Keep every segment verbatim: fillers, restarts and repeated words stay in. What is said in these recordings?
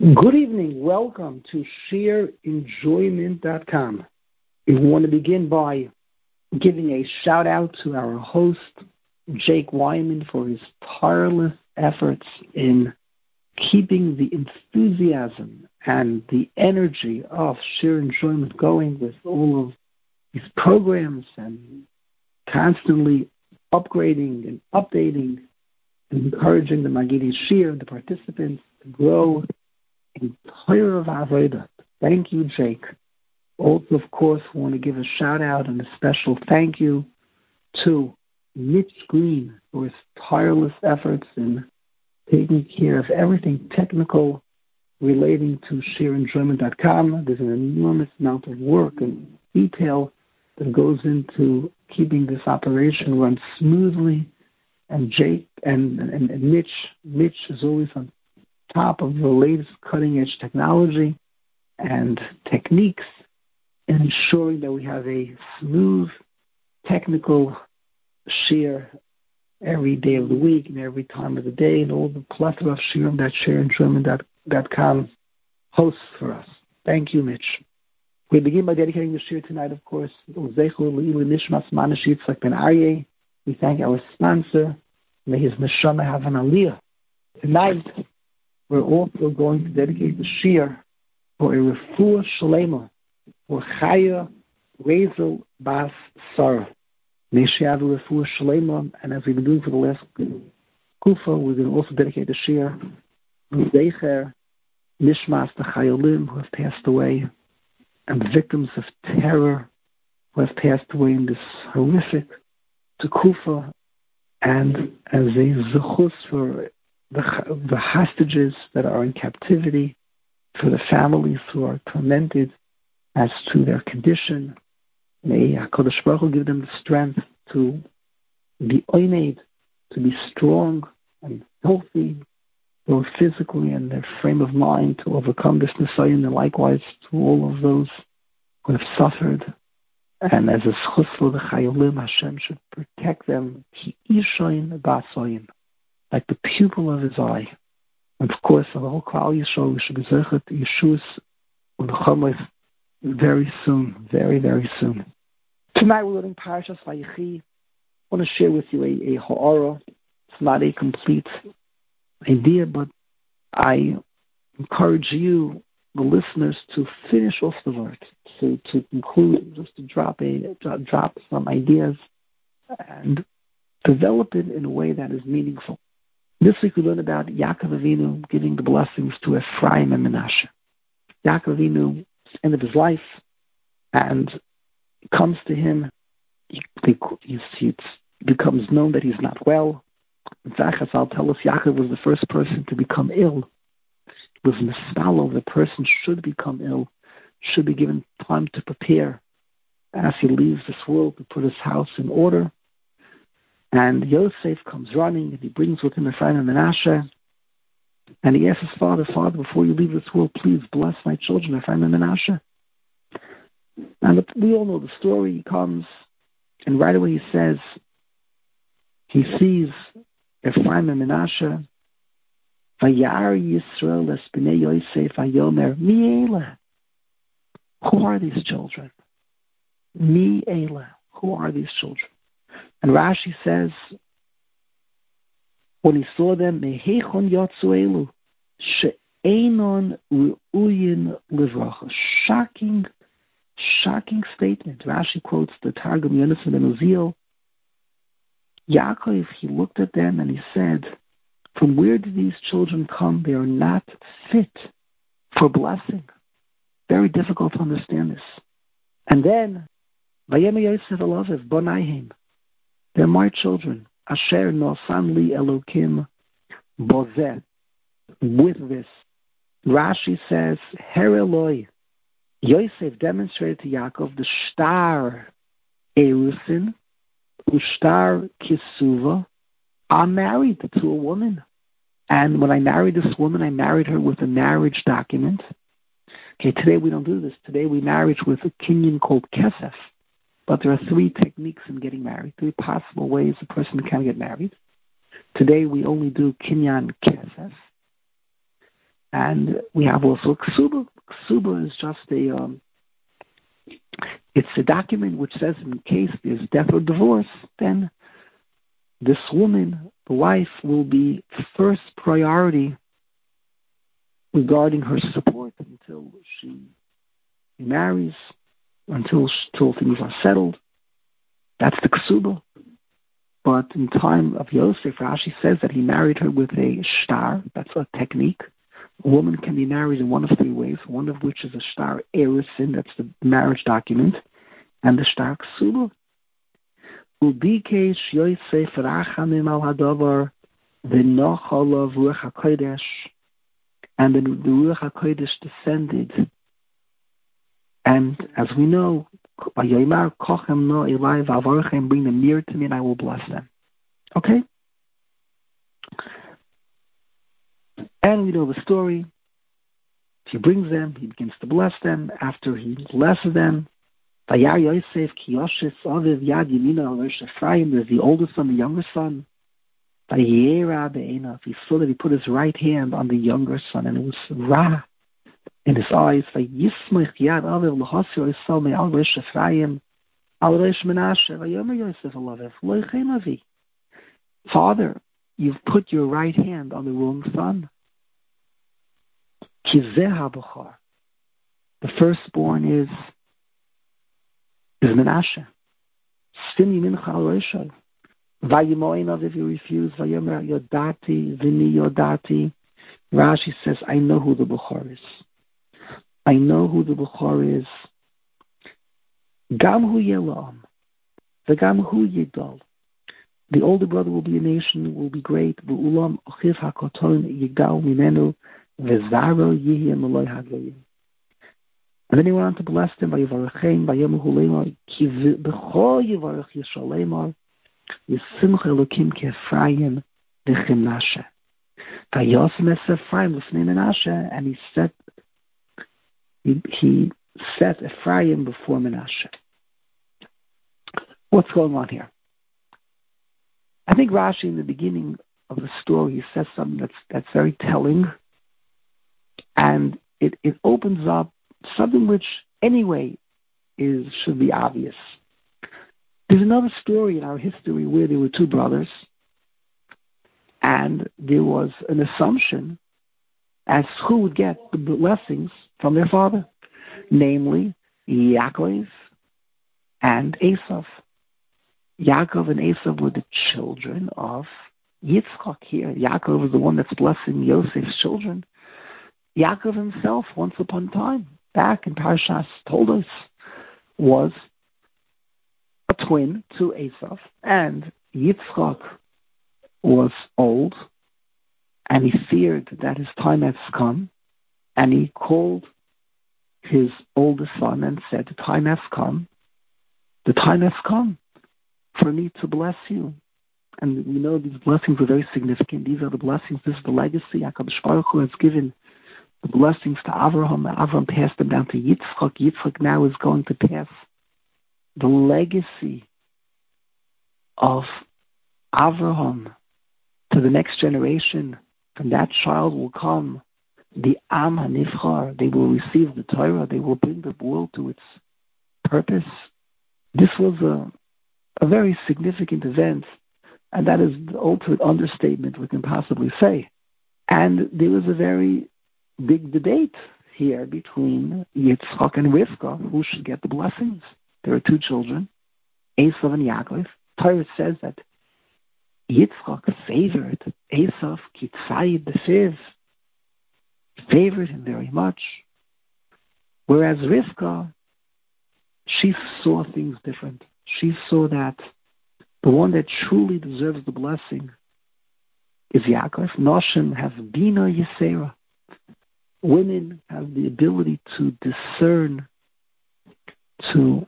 Good evening. Welcome to share enjoyment dot com. We want to begin by giving a shout out to our host, Jake Wyman, for his tireless efforts in keeping the enthusiasm and the energy of Share Enjoyment going with all of these programs and constantly upgrading and updating and encouraging the Magidi Shir, the participants, to grow in Torah of Avodah. Thank you, Jake. Also, of course, we want to give a shout out and a special thank you to Mitch Green for his tireless efforts in taking care of everything technical relating to share enjoyment dot com. There's an enormous amount of work and detail that goes into keeping this operation run smoothly. And Jake and, and, and Mitch, Mitch is always on top of the latest cutting-edge technology and techniques and ensuring that we have a smooth, technical share every day of the week and every time of the day, and all the plethora of shiurim that share enjoyment dot com hosts for us. Thank you, Mitch. We begin by dedicating the shir tonight, of course. We thank our sponsor. May his neshama have an aliyah. Tonight, we're also going to dedicate the shir for a refuah shalema for Chaya Rezel Bas Sarah. May she have a refuah shalema, and as we've been doing for the last kufa, we're going to also dedicate the shir Zecher Nishmas the Chayolim who have passed away, and the victims of terror who have passed away in this horrific Tekufa, and as a zechus for the, the hostages that are in captivity, for the families who are tormented as to their condition. May HaKadosh Baruch Hu give them the strength to be oined, to be strong and healthy, both physically and their frame of mind, to overcome this nisayon, and likewise to all of those who have suffered. And as a schus for the chayolim, Hashem should protect them, ki ishayin basayin, like the pupil of his eye. And of course, on the whole Klal Yisrael, we should be zechet Yeshus u'lechamos very soon, very, very soon. Tonight we're learning Parashas Vayechi. I want to share with you a, a ha'ara. It's not a complete idea, but I encourage you, the listeners, to finish off the word, to to conclude, just to drop a drop some ideas and develop it in a way that is meaningful. This week we learned about Yaakov Avinu giving the blessings to Ephraim and Menashe. Yaakov Avinu, end of his life, and it comes to him. He, he, he becomes known that he's not well. In fact, as I'll tell us, Yaakov was the first person to become ill. It was misspelled. The person should become ill, should be given time to prepare as he leaves this world to put his house in order. And Yosef comes running, and he brings with him Ephraim and Menashe. And he asks his father, Father, before you leave this world, please bless my children, Ephraim and Menashe. And we all know the story. He comes, and right away he says, he sees Ephraim and Menashe. Vayar Yisrael es b'nei Yosef hayomer mi eila. Who are these children? Mi eila. Who are these children? And Rashi says, when he saw them, mehechon yatzu elu she'enon ru'uyin livracha. Shocking, shocking statement. Rashi quotes the Targum Yonasan ben Uziel. Yaakov, he looked at them and he said, from where do these children come? They are not fit for blessing. Very difficult to understand this. And then, Vayeme Yosef Elaviv, Bonayim. They're my children. Asher nosan li Elokim bozeh. With this, Rashi says, Her Eloi. Yosef demonstrated to Yaakov the shtar erusin, ushtar kisuva. I'm married to a woman. And when I married this woman, I married her with a marriage document. Okay, today we don't do this. Today we marry with a kinyan called kesef. But there are three techniques in getting married, three possible ways a person can get married. Today we only do kinyan kesef. And we have also ksuba. Ksuba is just a, um, it's a document which says in case there's death or divorce, then this woman, the wife, will be first priority regarding her support until she marries, until, until things are settled. That's the ksuba. But in time of Yosef, Rashi says that he married her with a shtar. That's a technique. A woman can be married in one of three ways, one of which is a shtar erisin, that's the marriage document, and the shtar ksuba. Ubikesh Yosef rachamim al hadavar v'nochalav ruach hakodesh, and then the ruach hakodesh descended. And as we know, Vayomar kochem no elai v'avarchem, bring them near to me, and I will bless them. Okay. And we know the story. He brings them, he begins to bless them. After he blesses them, Vayar Yosef ki Yoshes aviv yad yamina al Rosh Ephraim, there's the oldest son, the younger son. Vayera be'enav, he saw that he put his right hand on the younger son, and it was Ra in his eyes. Vayismach yad aviv l'chasir Yisrael me'al Rosh Ephraim al Rosh Menashe. Vayomer Yosef alavev lo yichem avi. Father, you've put your right hand on the wrong son. Kizeh haBachar, the firstborn is is Menashe. Stini mincha al Roshai. Vayimoinav, if you refuse, Vayomer Yodati vini Yodati. Rashi says, I know who the Bachar is. I know who the Bachar is. Gam hu yelam, v'gam hu yidol. The older brother will be a nation, will be great. V'ulam achiv hakoton yigal mimenu. And then he went on to bless them by Yivarachem, by Yom Hulema, Ki B'chol Yivarach Yishalemar, Yisimcha Elokim K'Ephraim D'Chem Menashe. Vayosem es Ephraim L'fnei Menashe, and he set he, he set Ephraim before Menashe. What's going on here? I think Rashi in the beginning of the story he says something that's that's very telling. And it, it opens up something which, anyway, is should be obvious. There's another story in our history where there were two brothers, and there was an assumption as who would get the blessings from their father, namely Yaakov and Esav. Yaakov and Esav were the children of Yitzchak here. Yaakov is the one that's blessing Yosef's children. Yaakov himself, once upon a time, back in Parashas told us, was a twin to Esav, and Yitzchak was old, and he feared that his time has come, and he called his oldest son and said, the time has come, the time has come for me to bless you. And we know these blessings are very significant. These are the blessings, this is the legacy HaKadosh Baruch Hu has given the blessings to Avraham. Avraham passed them down to Yitzchak. Yitzchak now is going to pass the legacy of Avraham to the next generation. From that child will come the Am HaNivchar. They will receive the Torah. They will bring the world to its purpose. This was a, a very significant event, and that is the ultimate understatement we can possibly say. And there was a very big debate here between Yitzchak and Rivka, who should get the blessings. There are two children, Esav and Yaakov. Torah says that Yitzchak favored Esav, Kitzayid B'Siv, favored him very much, whereas Rivka, she saw things different. She saw that the one that truly deserves the blessing is Yaakov. Noshim have Bina Yisera. Women have the ability to discern, to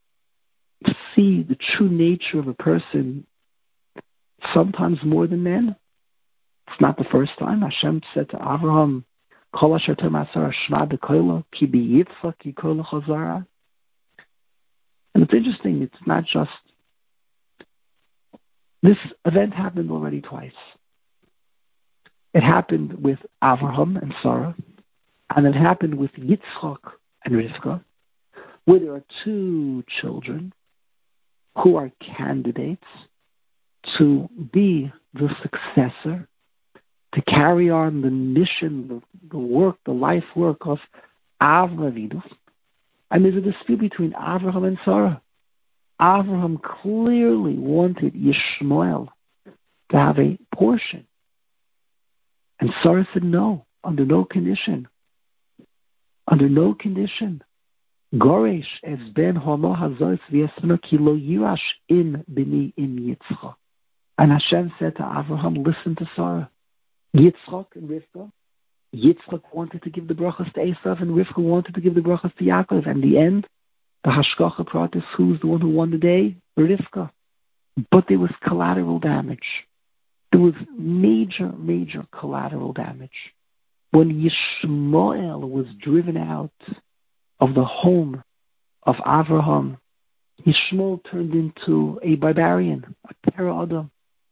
see the true nature of a person, sometimes more than men. It's not the first time. Hashem said to Avraham, Kol asher termasar shma b'koilo, ki b'yitzchak yikoilo chazara. And it's interesting, it's not just, this event happened already twice. It happened with Avraham and Sarah, and it happened with Yitzchak and Rivka, where there are two children who are candidates to be the successor, to carry on the mission, the, the work, the life work of Avraham Avinu. And there's a dispute between Avraham and Sarah. Avraham clearly wanted Yishmael to have a portion. And Sarah said no, under no condition. Under no condition. Goresh es ben homo hazos v'yesno ki lo yirash im bini im Yitzchak. And Hashem said to Avraham, listen to Sarah. Yitzchak and Rivka. Yitzchak wanted to give the brachas to Esav, and Rivka wanted to give the brachas to Yaakov. And in the end, the Hashgacha Pratis, who's the one who won the day? Rivka. But there was collateral damage. There was major, major collateral damage. When Yishmael was driven out of the home of Avraham, Yishmael turned into a barbarian, a para Adam,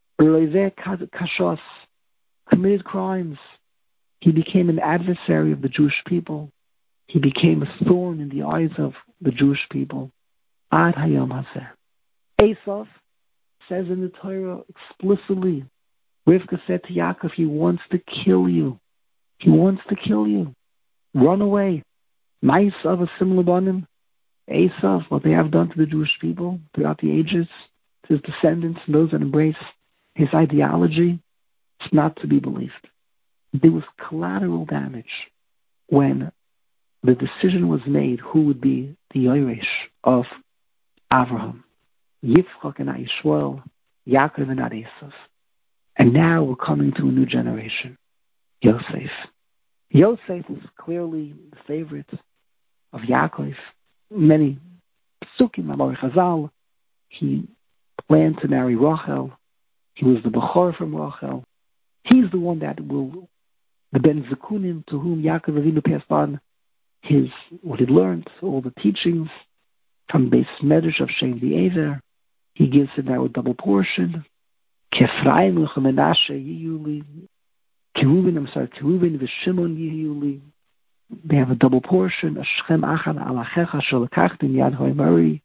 kashos, committed crimes. He became an adversary of the Jewish people. He became a thorn in the eyes of the Jewish people. Ad hayom hazeh. Esav says in the Torah explicitly, Rivka said to Yaakov, he wants to kill you. He wants to kill you. Run away. Ma'asav a similar banim. Esav, what they have done to the Jewish people throughout the ages, to his descendants and those that embrace his ideology, it's not to be believed. There was collateral damage when the decision was made who would be the Yoresh of Avraham, Yitzchak and Yishmael, Yaakov and Esav. And now we're coming to a new generation, Yosef. Yosef was clearly the favorite of Yaakov. Many psukim, Amar Chazal, he planned to marry Rachel. He was the Bechor from Rachel. He's the one that will, the Ben Zekunim, to whom Yaakov Avinu passed on his, what he learned, all the teachings from Beis Medrash of Shem V'Ever. He gives him now a double portion. Kefraim Menashe Yiyuli. Kerubin, I'm sorry, Kerubin v'Shimon Yiyuli. They have a double portion. Ashchem Achan Alachecha Sholakachtin Yad Hoimari.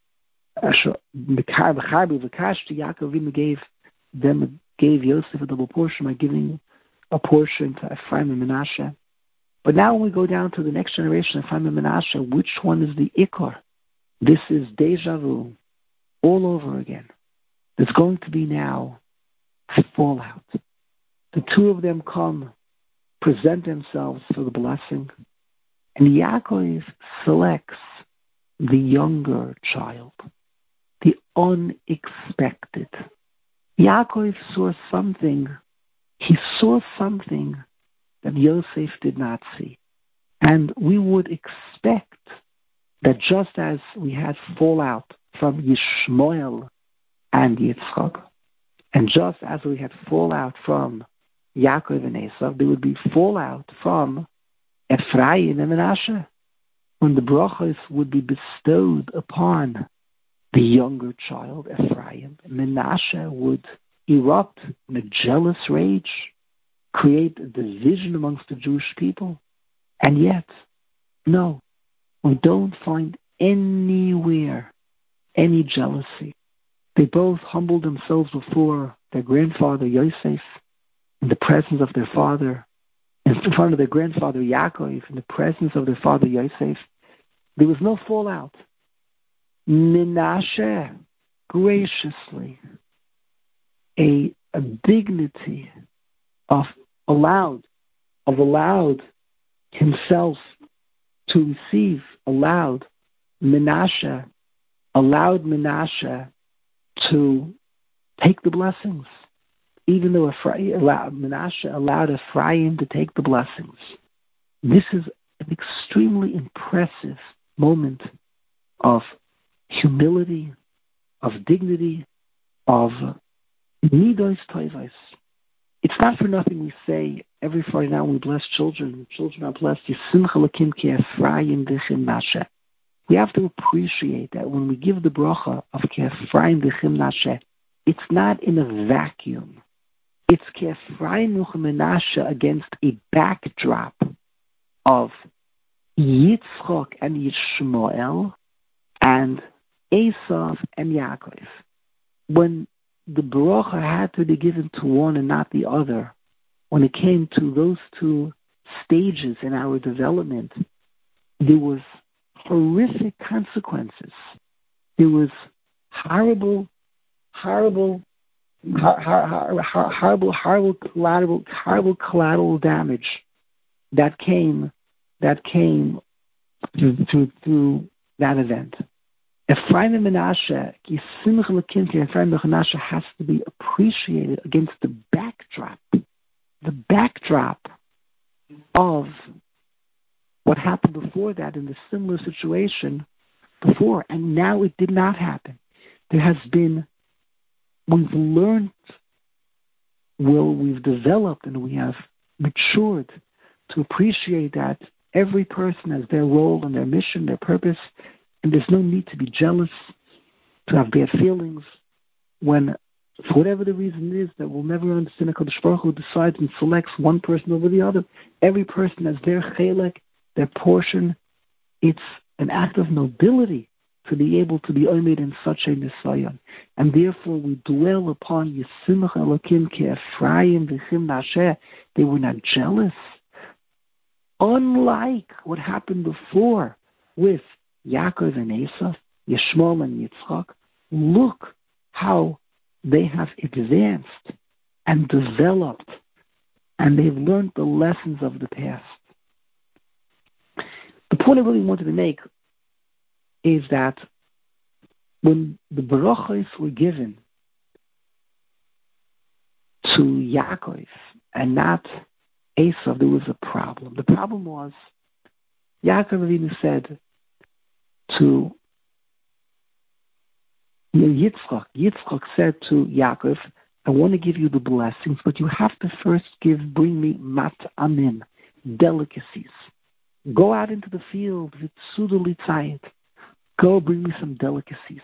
Mekar B'Charbi V'Kashti. Yaakov Avinu gave them, gave Yosef a double portion by giving a portion to Ephraim and Menashe. But now when we go down to the next generation, Ephraim and Menashe, which one is the Ikar? This is deja vu all over again. There's going to be now a fallout. The two of them come, present themselves for the blessing, and Yaakov selects the younger child, the unexpected. Yaakov saw something, he saw something that Yosef did not see. And we would expect that just as we had fallout from Yishmael and Yitzchak, and just as we had fallout from Yaakov and Esav, there would be fallout from Ephraim and Menashe, when the brachos would be bestowed upon the younger child, Ephraim. Menashe would erupt in a jealous rage, create a division amongst the Jewish people. And yet, no, we don't find anywhere any jealousy. They both humbled themselves before their grandfather Yosef, in the presence of their father, in front of their grandfather Yaakov, in the presence of their father Yosef. There was no fallout. Menashe, graciously, a, a dignity of allowed, of allowed himself to receive, allowed Menashe, allowed Menashe to take the blessings, even though Ephraim allowed, Menashe allowed Ephraim to take the blessings. This is an extremely impressive moment of humility, of dignity, of midos tovos. It's not for nothing we say every Friday now when we bless children. Children are blessed. Yisimcha lakim ki Ephraim v'chim Menashe. We have to appreciate that when we give the bracha of ki Ephraim v'chim Menashe, it's not in a vacuum. It's Ephraim and Menashe against a backdrop of Yitzchak and Yishmael and Esav and Yaakov. When the bracha had to be given to one and not the other, when it came to those two stages in our development, there was horrific consequences. There was horrible, horrible, hor- hor- hor- horrible, horrible collateral, horrible collateral damage that came, that came through, through, through that event. Ephraim and Menashe, Ephraim and Menashe has to be appreciated against the backdrop, the backdrop of what happened before that in the similar situation before, and now it did not happen. There has been, we've learned, well, we've developed and we have matured to appreciate that every person has their role and their mission, their purpose, and there's no need to be jealous, to have bad feelings, when, for whatever the reason is, that we'll never understand, HaKadosh Baruch Hu decides and selects one person over the other. Every person has their chelek, their portion. It's an act of nobility to be able to be omed in such a nisayon. And therefore we dwell upon Yisimach Elokim ke Ephraim v'chim Nashe. They were not jealous. Unlike what happened before with Yaakov and Esav, Yishmael and Yitzchak, look how they have advanced and developed, and they've learned the lessons of the past. The point I really wanted to make is that when the brachos were given to Yaakov and not Esav, there was a problem. The problem was Yaakov Avinu said to Yitzchak, Yitzchak said to Yaakov, I want to give you the blessings, but you have to first give, bring me mat'amim, delicacies. Go out into the field, v'tzudu litzayit. Go bring me some delicacies.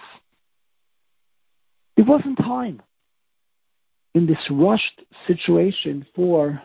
There wasn't time in this rushed situation for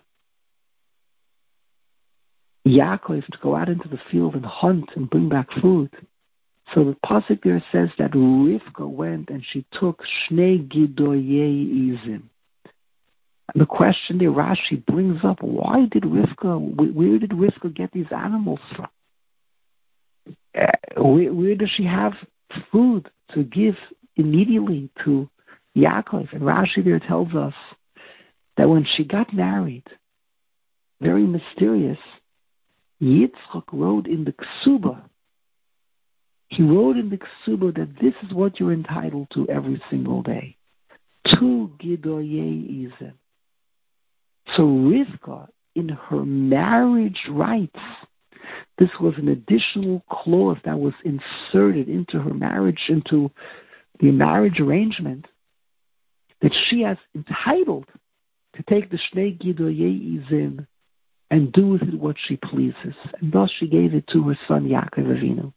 Yaakov to go out into the field and hunt and bring back food. So the pasuk there says that Rivka went and she took shnei gidoyei izim. And the question there, Rashi brings up, why did Rivka, where did Rivka get these animals from? Uh, where, where does she have food to give immediately to Yaakov? And Rashi there tells us that when she got married, very mysterious, Yitzchak wrote in the ksuba, he wrote in the ksuba that this is what you're entitled to every single day. Tu gidoyei izim. So Rivka, in her marriage rights, this was an additional clause that was inserted into her marriage, into the marriage arrangement, that she is entitled to take the shnei gidoyei izim and do with it what she pleases. And thus she gave it to her son Yaakov Avinu.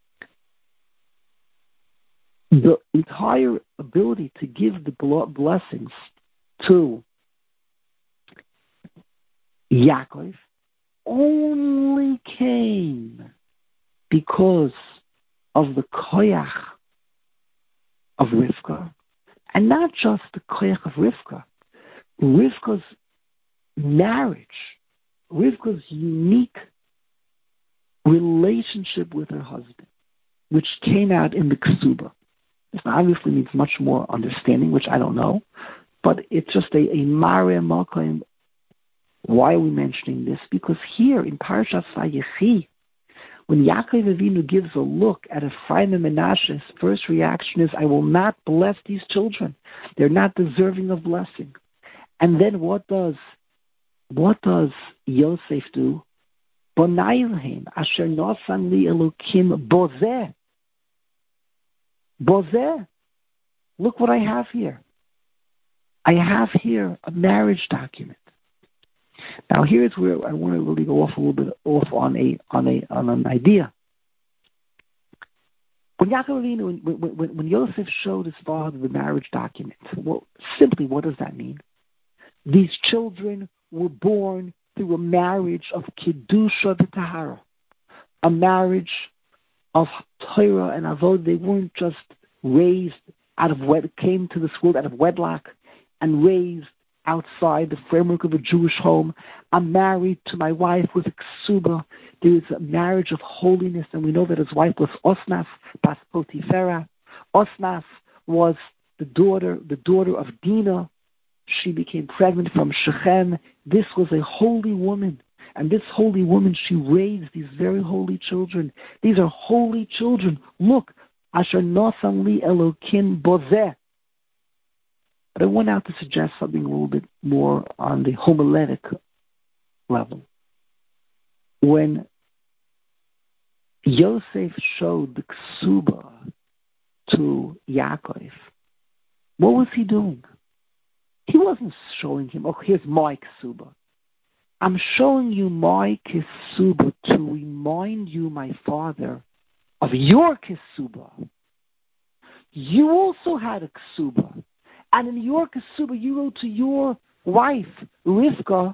The entire ability to give the blessings to Yaakov only came because of the koyach of Rivka, and not just the koyach of Rivka, Rivka's marriage, Rivka's unique relationship with her husband, which came out in the ksuba. This obviously needs much more understanding, which I don't know, but it's just a, a mare malkaim. Why are we mentioning this? Because here in Parashat Vayechi, when Yaakov Avinu gives a look at Ephraim and Menashe, his first reaction is, I will not bless these children. They're not deserving of blessing. And then what does what does Yosef do? Bonailhem, asher nosan li elokim bozeh. Bozeh. Look what I have here. I have here a marriage document. Now here's where I want to really go off a little bit off on a on a on an idea. When Yaakov Avinu, when, when, when Yosef showed his father the marriage document, well, simply what does that mean? These children were born through a marriage of Kiddusha v'Tahara, a marriage of Torah and Avodah. They weren't just raised out of wed, came to this world out of wedlock and raised outside the framework of a Jewish home. I'm married to my wife with a ksuba. There is a marriage of holiness, and we know that his wife was Osnas bas Potifera. Osnas was the daughter, the daughter of Dinah. She became pregnant from Shechem. This was a holy woman. And this holy woman, she raised these very holy children. These are holy children. Look, Asher Nosam Li Elokim Bozeh. But I want now to suggest something a little bit more on the homiletic level. When Yosef showed the ksuba to Yaakov, what was he doing? He wasn't showing him, oh, here's my ksuba. I'm showing you my ksuba to remind you, my father, of your ksuba. You also had a ksuba. And in your ksuba, you wrote to your wife, Rivka,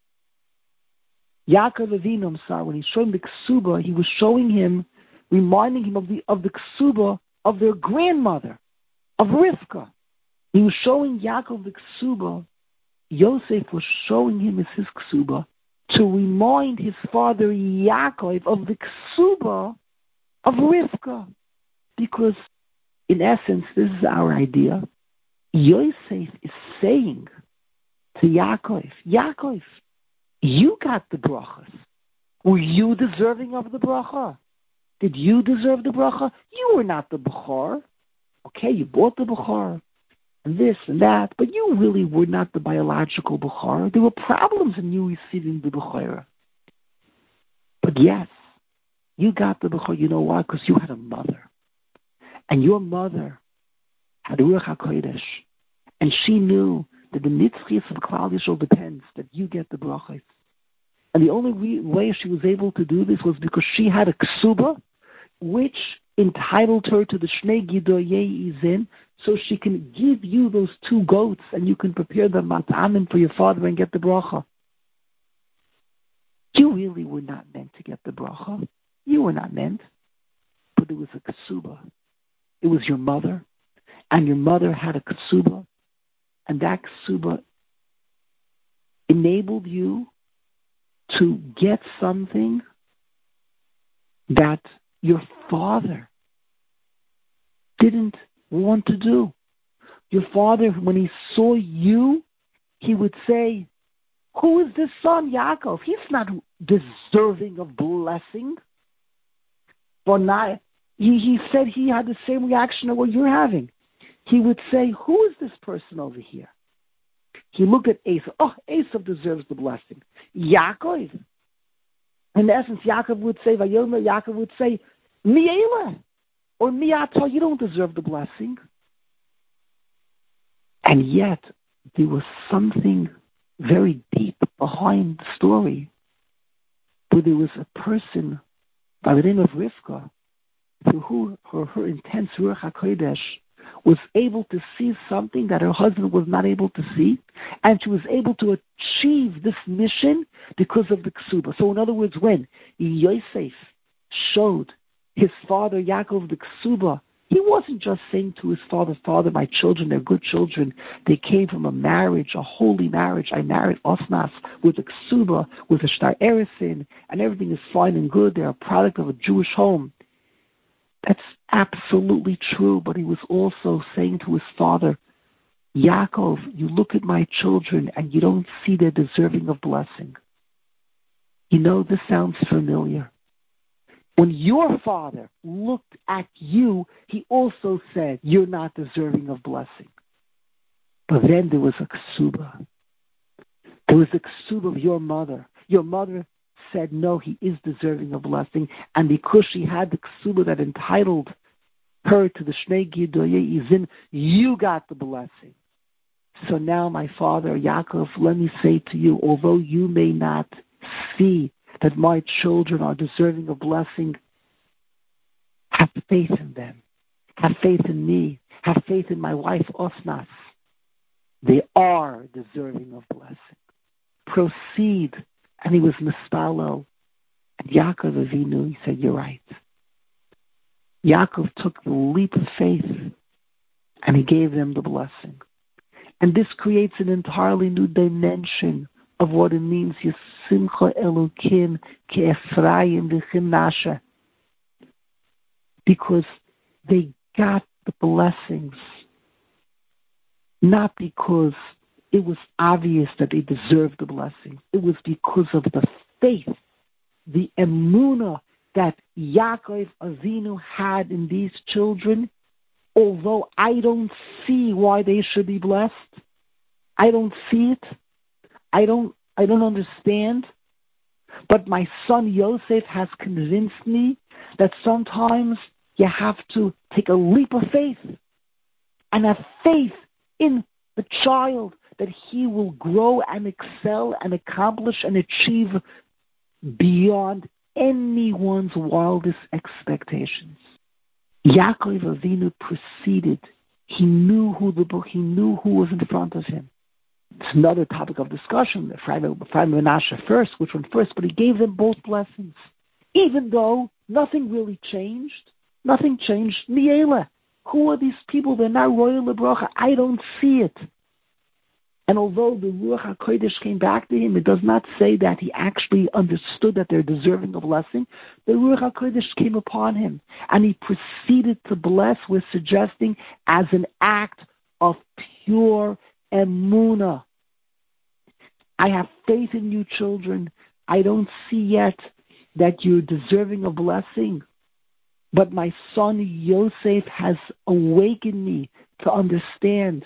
Yaakov Avinu, I'm sorry, when he showed him the ksuba, he was showing him, reminding him of the of the ksuba of their grandmother, of Rivka. He was showing Yaakov the ksuba. Yosef was showing him as his ksuba to remind his father Yaakov of the ksuba of Rivka. Because, in essence, this is our idea. Yosef is saying to Yaakov, Yaakov, you got the brachas. Were you deserving of the bracha? Did you deserve the bracha? You were not the bechor. Okay, you bought the bechor, and this and that, but you really were not the biological bechor. There were problems in you receiving the bechor. But yes, you got the bechor. You know why? Because you had a mother. And your mother had Ruach HaKodesh. And she knew that the nitzchias of Klal Yisrael depends that you get the brachas. And the only re- way she was able to do this was because she had a ksuba, which entitled her to the Shnei Gidoyei Izin, so she can give you those two goats and you can prepare the mat'amim for your father and get the bracha. You really were not meant to get the bracha. You were not meant. But it was a ksuba. It was your mother, and your mother had a ksuba, and that ksuba enabled you to get something that your father didn't want to do. Your father, when he saw you, he would say, who is this son, Yaakov? He's not deserving of blessing. But not, he, he said he had the same reaction of what you're having. He would say, who is this person over here? He looked at Esav. Oh, Esav deserves the blessing. Yaakov. In essence, Yaakov would say, Vayomer, Yaakov would say, Mi'ela, or Mi'ata, you don't deserve the blessing. And yet, there was something very deep behind the story, where there was a person by the name of Rivka, through who her, her intense Ruach HaKodesh was able to see something that her husband was not able to see, and she was able to achieve this mission because of the ksuba. So in other words, when Yosef showed his father Yaakov the ksuba, he wasn't just saying to his father, Father, my children, they're good children. They came from a marriage, a holy marriage. I married Osnas with a ksuba, with a shtar erisin, and everything is fine and good. They're a product of a Jewish home. That's absolutely true, but he was also saying to his father, Yaakov, you look at my children and you don't see they're deserving of blessing. You know, this sounds familiar. When your father looked at you, he also said, you're not deserving of blessing. But then there was a ksuba. There was a ksuba of your mother. Your mother said, no, he is deserving of blessing. And because she had the ksuba that entitled her to the Shnei Gidoyei Izin, you got the blessing. So now, my father, Yaakov, let me say to you, although you may not see that my children are deserving of blessing, have faith in them. Have faith in me. Have faith in my wife, Osnas. They are deserving of blessing. Proceed. And he was Nespalel. And Yaakov Avinu, he said, you're right. Yaakov took the leap of faith and he gave them the blessing. And this creates an entirely new dimension of what it means, Yisimcha Elokim Ke'Ephraim V'Chimnashe. Because they got the blessings, not because it was obvious that they deserved the blessings. It was because of the faith, the emunah that Yaakov Avinu had in these children. Although I don't see why they should be blessed, I don't see it, I don't, I don't understand, but my son Yosef has convinced me that sometimes you have to take a leap of faith and have faith in the child that he will grow and excel and accomplish and achieve beyond anyone's wildest expectations. Yaakov Avinu proceeded. He knew who the book, he knew who was in front of him. It's another topic of discussion, Ephraim and Manasseh first, which one first, but he gave them both blessings. Even though nothing really changed, nothing changed. Miela, who are these people? They're not royal Lebracha. I don't see it. And although the Ruach HaKodesh came back to him, it does not say that he actually understood that they're deserving of blessing. The Ruach HaKodesh came upon him, and he proceeded to bless. We're suggesting as an act of pure emunah. I have faith in you, children. I don't see yet that you're deserving of blessing, but my son Yosef has awakened me to understand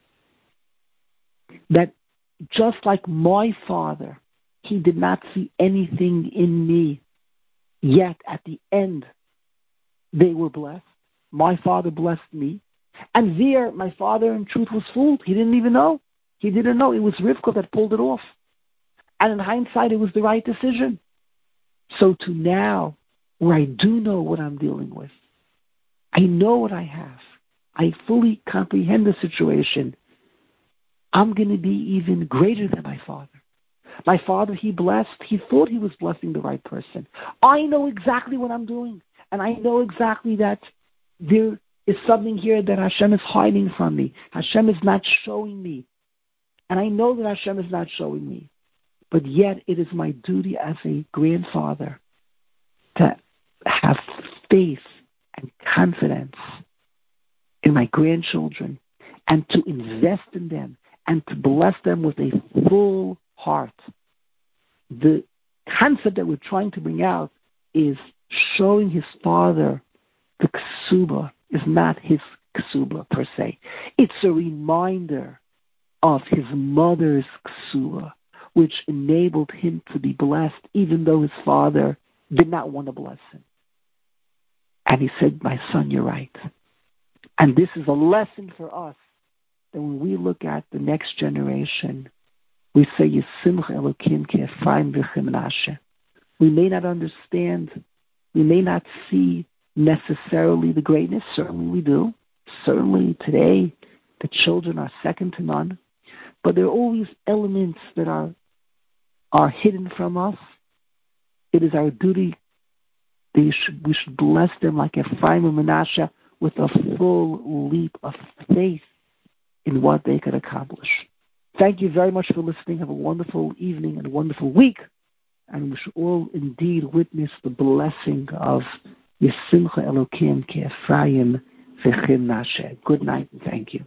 that just like my father, he did not see anything in me, yet at the end they were blessed. My father blessed me, and there my father in truth was fooled. He didn't even know. He didn't know. It was Rivka that pulled it off. And in hindsight, it was the right decision. So to now, where I do know what I'm dealing with, I know what I have, I fully comprehend the situation, I'm going to be even greater than my father. My father, he blessed, he thought he was blessing the right person. I know exactly what I'm doing, and I know exactly that there is something here that Hashem is hiding from me. Hashem is not showing me. And I know that Hashem is not showing me. But yet it is my duty as a grandfather to have faith and confidence in my grandchildren and to invest in them and to bless them with a full heart. The concept that we're trying to bring out is showing his father the ksuba is not his ksuba per se. It's a reminder of his mother's ksuba, which enabled him to be blessed even though his father did not want to bless him. And he said, my son, you're right. And this is a lesson for us that when we look at the next generation, we say, Yisimcha Elokim Ke'Ephraim V'Chimnashe. We may not understand, we may not see necessarily the greatness. Certainly we do. Certainly today, the children are second to none. But there are always elements that are are hidden from us. It is our duty that you should, we should bless them like Ephraim and Manasseh with a full leap of faith in what they could accomplish. Thank you very much for listening. Have a wonderful evening and a wonderful week. And we should all indeed witness the blessing of Yisimcha Elokim Ke'Ephraim V'Chimnashe. Good night and thank you.